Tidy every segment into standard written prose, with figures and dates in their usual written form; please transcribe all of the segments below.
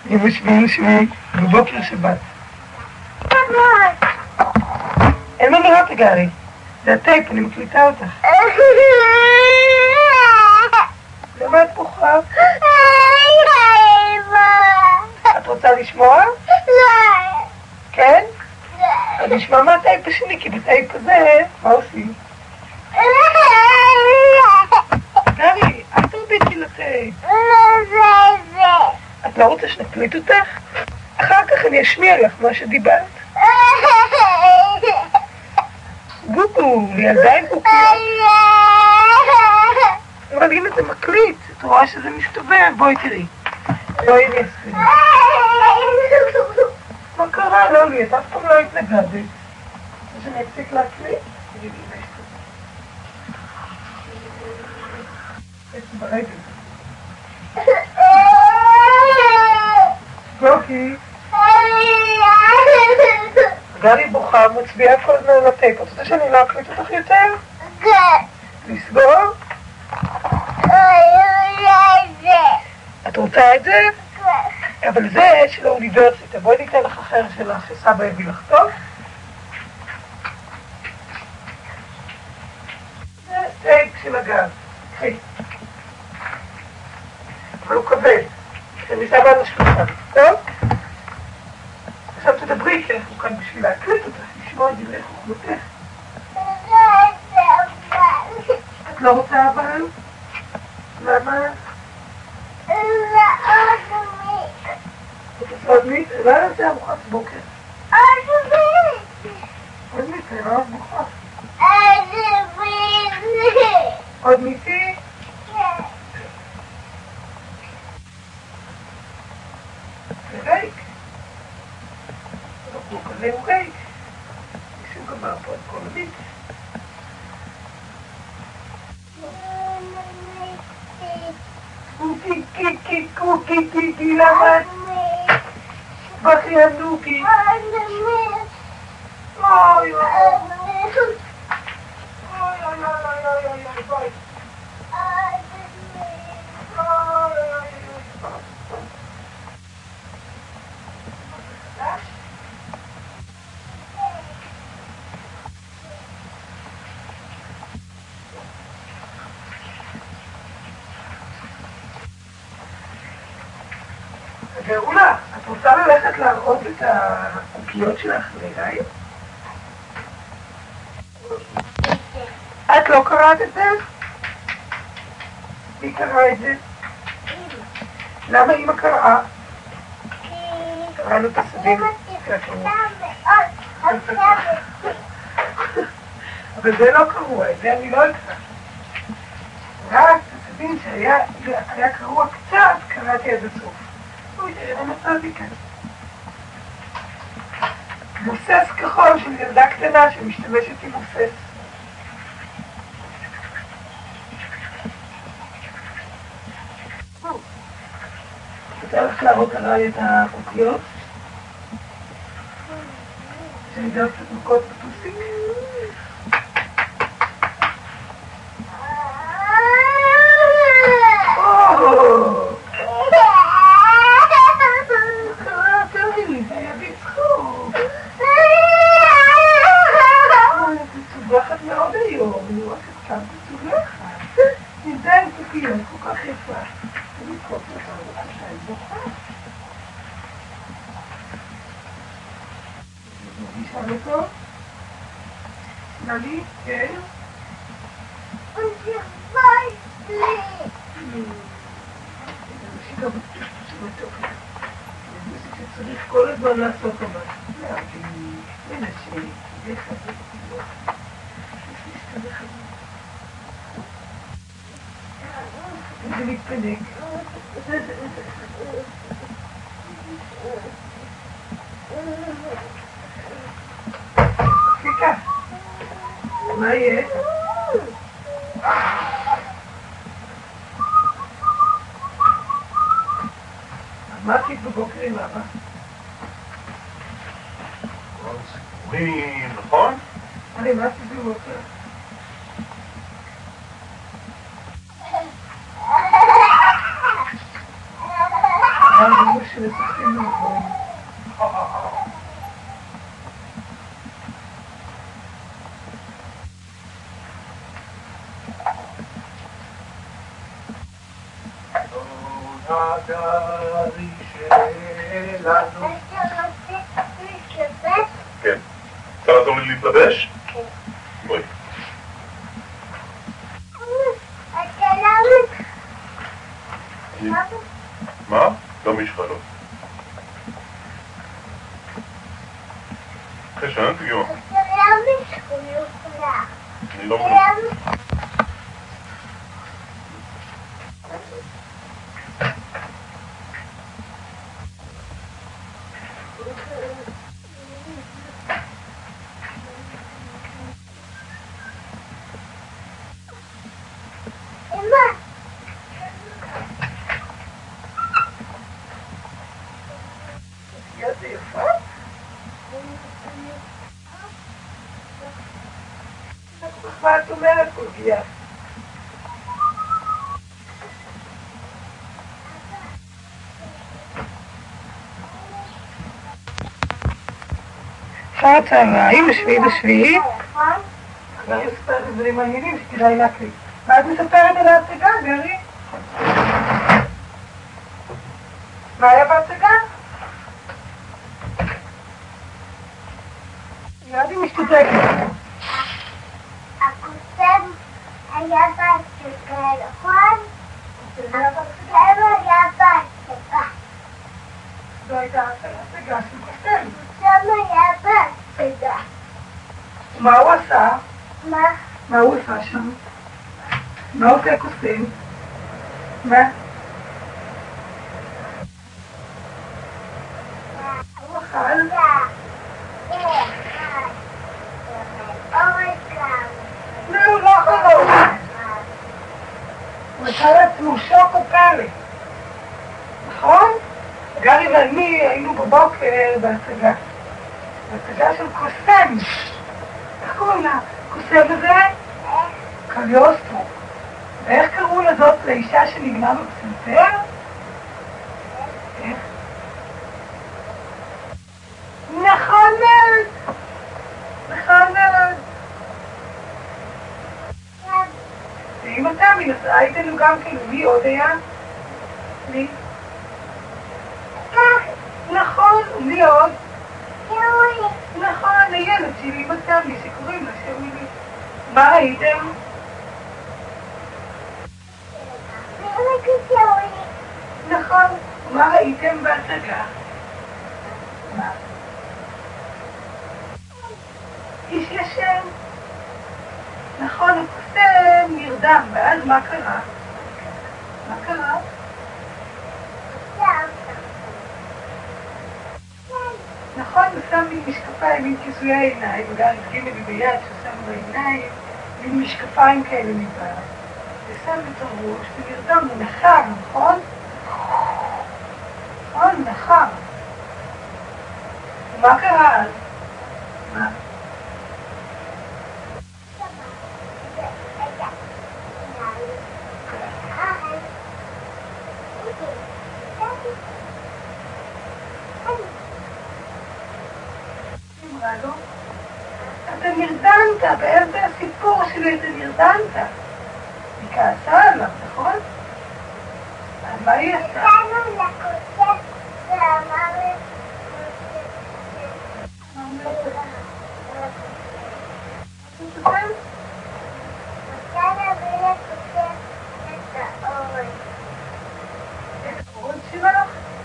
שבי, בבוקר שבת. אין מה לראות גרי, זה הטייפ, אני מקליטה אותך. למה את בוכה? את רוצה לשמוע? כן? אז נשמע מה הטייפ השני, כי בטייפ הזה, מה עושים? גרי, אל תרביצי לטייפ. את לא רוצה שנקליט אותך? אחר כך אני אשמיע לך מה שדיברת. גוגו, לילדה עם גוגיות. אבל הנה זה מקליט, את רואה שזה מסתובב, בואי תראי. בואי אני אסביר. מה קרה? לא לי, את אף פעם לא התנגדת. אז אני אפסיק להקליט? ברגל. גוקי. גרי בוכה, מצביעה כל הזמן על הטייפ. את רוצה שאני לא אקליט אותך יותר? כן. לסגור? את רוצה את זה? כן. אבל זה של האוניברסיטה. בואי ניתן לך אחר שלך שסבא הביא לך טוב. זה טייפ של הגב. אבל הוא כבד. אני סבא על השלושה. טוב? עכשיו תדברי, כי אנחנו כאן בשביל להקליט אותך, לשמוע את דברי חוכמתך. את לא רוצה אבל? למה? את עושה עוד מיץ? לא רוצה ארוחת בוקר. עוד מיץ, אני לא ארוחת. עוד מיצי? כן. זה ריק. הוא כזה הוא ריק. מישהו גמר פה את כל המיץ. קוקי, למה? בכי הנוקי. אוי, ביי. גאולה, את רוצה ללכת להראות את הקוקיות שלך לידי? את לא קראת את זה? מי קרא את זה? למה אמא קראה? קראנו את הסבים. אבל זה לא קרוע, את זה אני לא אקרא. רק את הסבים שהיה קרוע קצת, קראתי עד הסוף. אוי, תראה, לא מצאתי כאן. מוסס כחול של ילדה קטנה שמשתמשת עם מוסס. אתה הולך להראות עליי את הקוקיות? שאני דרך קצת מכות בטוסיק? נעלי, כן? צריך כל הזמן לעשות אבל. הנה שלי, זה חזק. זה מתפנק. חיכה. מה יהיה? מה עשית בבוקר עם אבא? אומרים, נכון? אני מה עשית בבוקר? מה זה משהו? וסופים מאחורים. הגרי שלנו. כן. רוצה לעזור לי להתלבש? כן. בואי. מה? לא מישכה, לא. חשן, תגיעו. אני לא מבין. איזה יפה. מה את אומרת פה, גיאה? אחר הצהריים, בשביעי. כבר מספרת דברים מעניינים שכדאי להקליט. מה את מספרת על ההצגה, גרי? מה היה בהצגה? ידי משתתקת. הקוסם היה בהצגה, נכון? הקוסם היה בהצגה. זו הייתה ההצגה של קוסם. הקוסם היה בהצגה. מה הוא עשה? מה? מה הוא עשה שם? מה עושה קוסם? מה? הוא אכל? לא, הוא לא אכל לו. הוא עשה לעצמו שוק או פלא. נכון? גרי ואני היינו בבוקר בהצגה. בהצגה של קוסם. איך קוראים לה? קוסם הזה? קליוסטרו. ואיך קראו לזאת לאישה שנגנה בפסנתר? איך? נכון מאוד! נכון מאוד! ואם אתה מנסה איתנו גם כאילו, מי עוד היה? מי? נכון, ומי עוד? נכון, הילד שלי מצא לי שקוראים לה שאולי. מה ראיתם? נכון, מה ראיתם בהצגה? מה? איש ישן. נכון, הקוסם נרדם, ואז מה קרה? מה קרה? נכון, הוא שם לי משקפיים עם כיסויי עיניים, וגם הדגים לי ביד ששם בעיניים, עם משקפיים כאלה מבעד. ושם את הראש, ונרדם, הוא נחר, נכון? נכון, נחר. ומה קרה אז? מה? אמרה לו, אתה נרדמת, באמצע הסיפור שלי אתה נרדמת. היא כעסה עליו, נכון? אז מה היא עשתה? את הקוראות שלך?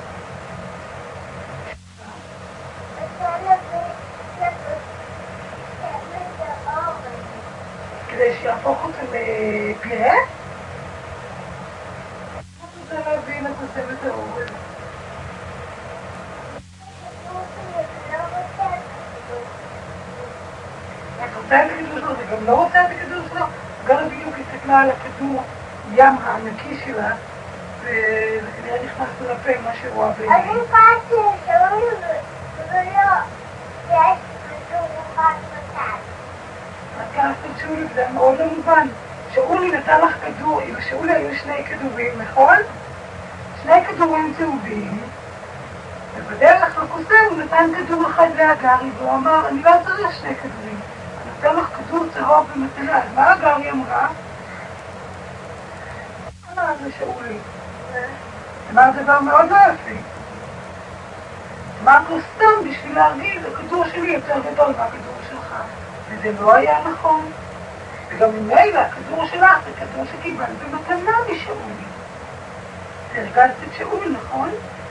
כדי שיהפוך אותו לפירה? את רוצה להבין את הסבת האורל. את רוצה את הכדור שלו, וגם לא רוצה את הכדור שלו? גרה בדיוק הסתכלה על הכדור ים הענקי שלה, וזה כנראה נכנס לפה מה שהוא אוהב. אני קראתי שאולי ולא יש כדור אחד בצד. את קראתי שאולי, זה מאוד לא מובן. שאולי נתן לך כדור, אם שאולי היו שני כדורים, נכון? שני כדורים צהובים, ובדרך לקוסם הוא נתן כדור אחד לאגרי, והוא אמר, אני לא צריך 2 כדורים, אני נותן לך כדור צהוב במתנה. אז מה אגרי אמרה? אמרה לשאולי. אמר דבר מאוד לא יפה. אמר לו סתם בשביל להרגיל, הכדור שלי יותר גדול מהכדור שלך. וזה לא היה נכון. וגם ממילא הכדור שלך זה כדור שקיבלת במתנה משאולי. הרגלת את שאול, נכון?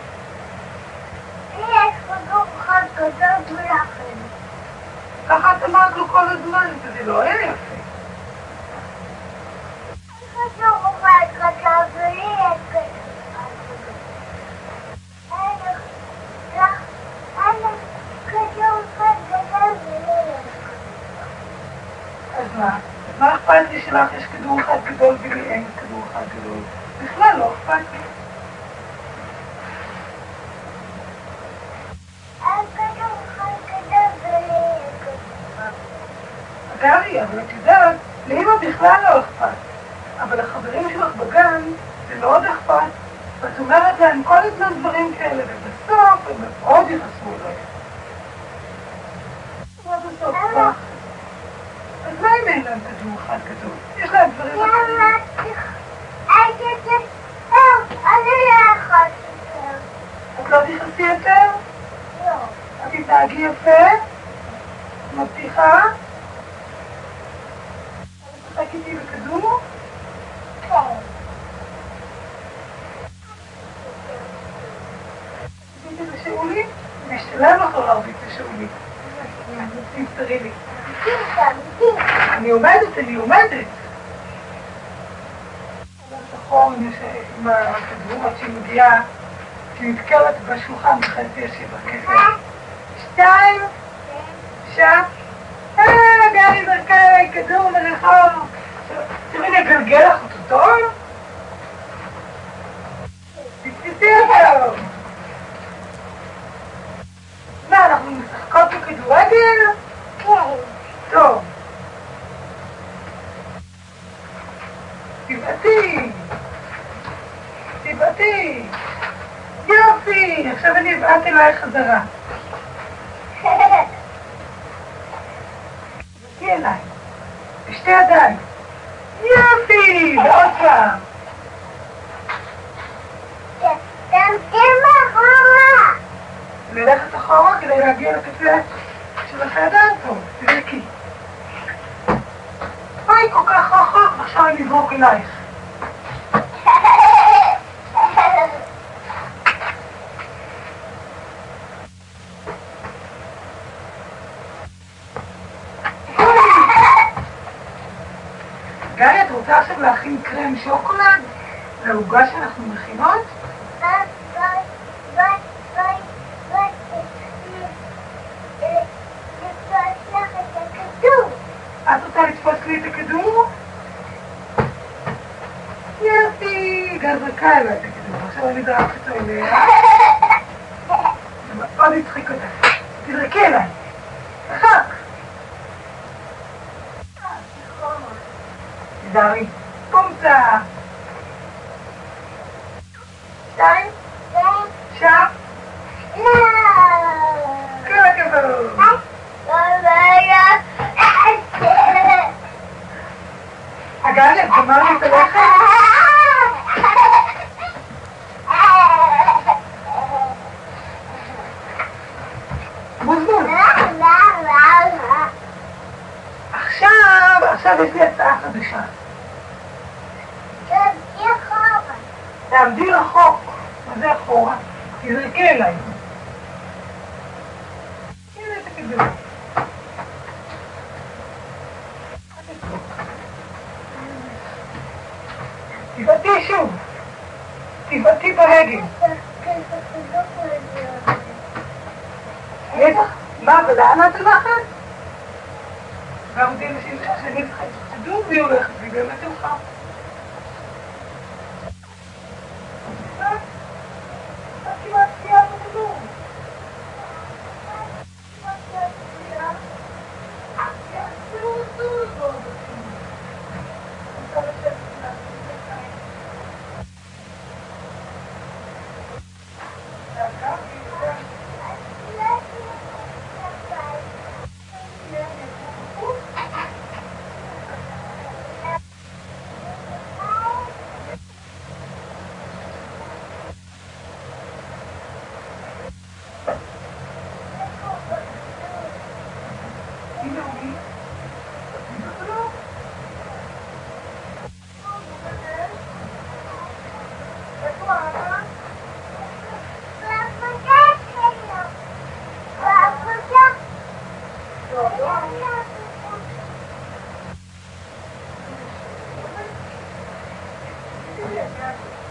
יש כדור אחד גדול ולכן. ככה את אמרת לו כל הזמן, וזה לא היה יפה. כדור אחד גדול ולי יש כדור אחד גדול. כדור אחד גדול ולי יש כדור. אז מה? מה אכפת לי שלך יש כדור אחד גדול ולי אין כדור אחד גדול? בכלל לא אכפת לי. כדור אחד גדול ולי יש כדור. אגרי, אבל את יודעת, לאמא בכלל לא אכפת. אבל לחברים שלך בגן זה מאוד אכפת. ואת אומרת להם כל הזמן דברים כאלה, ובסוף הם מאוד יחסרו אליי. מה בסוף כבר? אז מה אם אין להם כדור אחד גדול? יש להם דברים אחרים. אני לא יכולת יותר. את לא תכנסי יותר? לא. את תתנהגי יפה? מבטיחה? את תשחק איתי בכדור? כן. תרביתי לשאולי? אני אשתלם לך לא להרביץ לשאולי. תמסתרי לי. אני עומדת. נכון, עם הכדור עד שהיא מגיעה, שהיא נתקלת בשולחן בחצי ישיבה כסף. 2, שם. גרי זרקה אליי כדור מרחוב. תראי לי, אגלגל לך אותו טוב? תתפסי אותו. מה, אנחנו משחקות בכדורגל? כן. טוב. תבעטי. יופי. עכשיו אני אבעט אליי חזרה. תבעטי אליי. בשתי ידיים. יופי. ועוד פעם. תמתין מאחורה. ללכת אחורה כדי להגיע לקצה של הידיים פה. תבדקי. אוי, כל כך רחוק, עכשיו אני אזרוק אלייך. גלי, את רוצה עכשיו להכין קרם שוקולד לעוגה שאנחנו מכינות? את רוצה לתפוס לי את הכדור? יופי, גל זרקה אליי את הכדור, עכשיו אני דרך אותו אליה. זה מאוד יצחיק אותה. תזרקי אליי. רחק. תזהרי. פומצה. 2. שם. כל הכבוד. גלי, את גמרת את הלחם? בוזבוז. עכשיו יש לי הצעה חדשה. תעמדי רחוק. מה זה אחורה? תזרקי אליי. הנה את הכדור. תבעטי שוב. תבעטי ברגל. מה, ולאן את הולכת? ואמרתי שאני צריכה את הכדור והיא הולכת, והיא באמת הולכה. כמעט סיימת הכדור. כן.